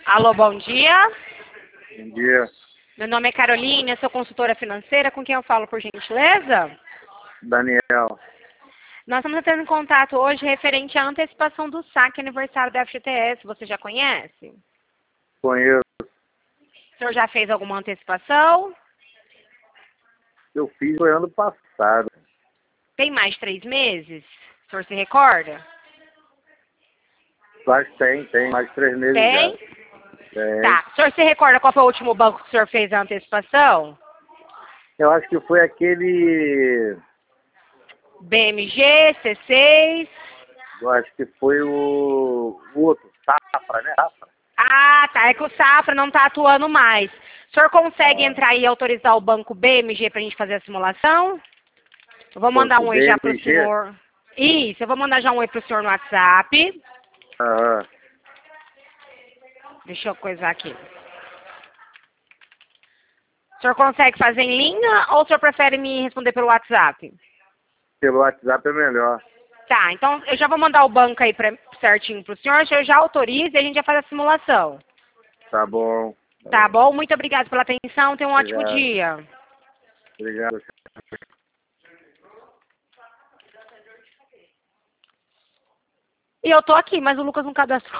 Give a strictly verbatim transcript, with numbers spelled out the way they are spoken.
Alô, bom dia. Bom dia. Meu nome é Carolina, sou consultora financeira. Com quem eu falo, por gentileza? Daniel. Nós estamos entrando em contato hoje referente à antecipação do saque aniversário da F G T S. Você já conhece? Conheço. O senhor já fez alguma antecipação? Eu fiz foi ano passado. Tem mais de três meses? O senhor se recorda? Acho que tem, tem. Mais de três meses Tem? já. Tem. Tá. O senhor se recorda qual foi o último banco que o senhor fez a antecipação? Eu acho que foi aquele... B M G, C seis... Eu acho que foi o, o outro. Safra, né? Safra. Ah, tá. É que o Safra não está atuando mais. O senhor consegue Ah, entrar aí e autorizar o banco B M G para a gente fazer a simulação? Eu vou mandar Banco um oi já para o B M G. senhor. Isso, eu vou mandar já um oi para o senhor no WhatsApp. Aham. Deixa eu coisar aqui. O senhor consegue fazer em linha ou o senhor prefere me responder pelo WhatsApp? Pelo WhatsApp é melhor. Tá, então eu já vou mandar o banco aí pra, certinho para o senhor. O senhor já autoriza e a gente já faz a simulação. Tá bom. Tá Tá bom. bom? Muito obrigada pela atenção. Tenha um ótimo Obrigado. dia. Obrigado. E eu tô aqui, mas o Lucas não cadastrou.